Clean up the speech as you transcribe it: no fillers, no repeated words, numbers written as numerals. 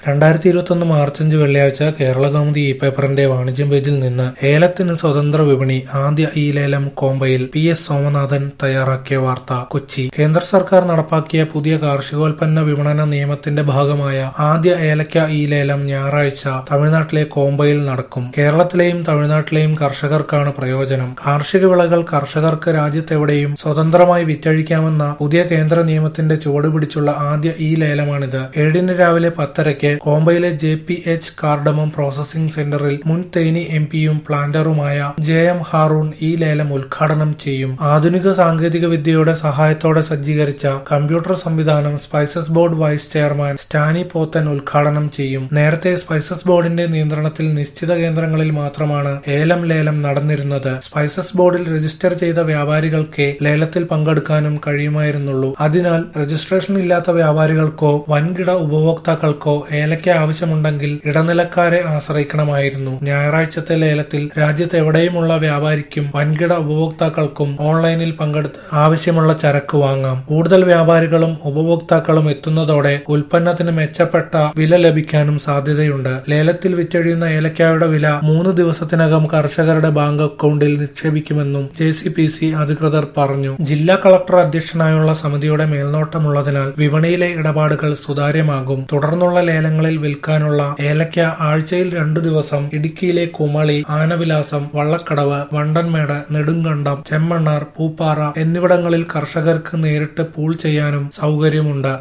2021 March 5 വെള്ളിയാഴ്ച കേരളകൗമുദി ഇ-പേപ്പറിന്റെ വാണിജ്യം പേജിൽ നിന്ന് ഏലത്തിന് സ്വതന്ത്ര വിപണി, ആദ്യ ഇ-ലേലം കോമ്പയിൽ. പി.എസ്. സോമനാഥൻ തയ്യാറാക്കിയ വാർത്ത. കൊച്ചി. കേന്ദ്ര സർക്കാർ നടപ്പാക്കിയ പുതിയ കാർഷികോൽപ്പന്ന വിപണന നിയമത്തിന്റെ ഭാഗമായ ആദ്യ ഏലക്ക ഇ-ലേലം ഞായറാഴ്ച തമിഴ്നാട്ടിലെ കോമ്പയിൽ നടക്കും. കേരളത്തിലെയും തമിഴ്നാട്ടിലെയും കർഷകർക്കാണ് പ്രയോജനം. കാർഷിക വിളകൾ കർഷകർക്ക് രാജ്യത്തെവിടെയും സ്വതന്ത്രമായി വിറ്റഴിക്കാമെന്ന പുതിയ കേന്ദ്ര നിയമത്തിന്റെ ചുവടുപിടിച്ചുള്ള ആദ്യ ഇ-ലേലമാണിത്. 7 രാവിലെ 10:30 കോമ്പയിലെ ജെ.പി.എച്ച്. കാർഡമം പ്രോസസിംഗ് സെന്ററിൽ മുൻ തേനി എം.പിയും പ്ലാന്ററുമായ ജെ.എം. ഹാറൂൺ ഈ ലേലം ഉദ്ഘാടനം ചെയ്യും. ആധുനിക സാങ്കേതിക വിദ്യയുടെ സഹായത്തോടെ സജ്ജീകരിച്ച കമ്പ്യൂട്ടർ സംവിധാനം spices board vice chairman Stany Pothan ഉദ്ഘാടനം ചെയ്യും. നേരത്തെ സ്പൈസസ് ബോർഡിന്റെ നിയന്ത്രണത്തിൽ നിശ്ചിത കേന്ദ്രങ്ങളിൽ മാത്രമാണ് ലേലം നടന്നിരുന്നത്. സ്പൈസസ് ബോർഡിൽ രജിസ്റ്റർ ചെയ്ത വ്യാപാരികൾക്കേ ലേലത്തിൽ പങ്കെടുക്കാനും കഴിയുമായിരുന്നുള്ളൂ. അതിനാൽ രജിസ്ട്രേഷൻ ഇല്ലാത്ത വ്യാപാരികൾക്കോ വൻകിട ഉപഭോക്താക്കൾക്കോ ഏലക്ക ആവശ്യമുണ്ടെങ്കിൽ ഇടനിലക്കാരെ ആശ്രയിക്കണമായിരുന്നു. ഞായറാഴ്ചത്തെ ലേലത്തിൽ രാജ്യത്ത് എവിടെയുമുള്ള വ്യാപാരിക്കും വൻകിട ഉപഭോക്താക്കൾക്കും ഓൺലൈനിൽ പങ്കെടുത്ത് ആവശ്യമുള്ള ചരക്ക് വാങ്ങാം. കൂടുതൽ വ്യാപാരികളും ഉപഭോക്താക്കളും എത്തുന്നതോടെ ഉൽപ്പന്നത്തിന് മെച്ചപ്പെട്ട വില ലഭിക്കാനും സാധ്യതയുണ്ട്. ലേലത്തിൽ വിറ്റഴിയുന്ന ഏലക്കായുടെ വില 3 ദിവസത്തിനകം കർഷകരുടെ ബാങ്ക് അക്കൗണ്ടിൽ നിക്ഷേപിക്കുമെന്നും ജെ.സി.പി.സി. അധികൃതർ പറഞ്ഞു. ജില്ലാ കളക്ടർ അധ്യക്ഷനായുള്ള സമിതിയുടെ മേൽനോട്ടമുള്ളതിനാൽ വിപണിയിലെ ഇടപാടുകൾ സുതാര്യമാകും. തുടർന്നുള്ള ലേലങ്ങളിൽ വിൽക്കാനുള്ള ഏലക്ക ആഴ്ചയിൽ 2 ദിവസം ഇടുക്കിയിലെ കുമളി, ആനവിലാസം, വള്ളക്കടവ്, വണ്ടൻമേട്, നെടുങ്കണ്ടം, ചെമ്മണ്ണാർ, പൂപ്പാറ എന്നിവിടങ്ങളിൽ കർഷകർക്ക് നേരിട്ട് പൂൾ ചെയ്യാനും സൗകര്യമുണ്ട്.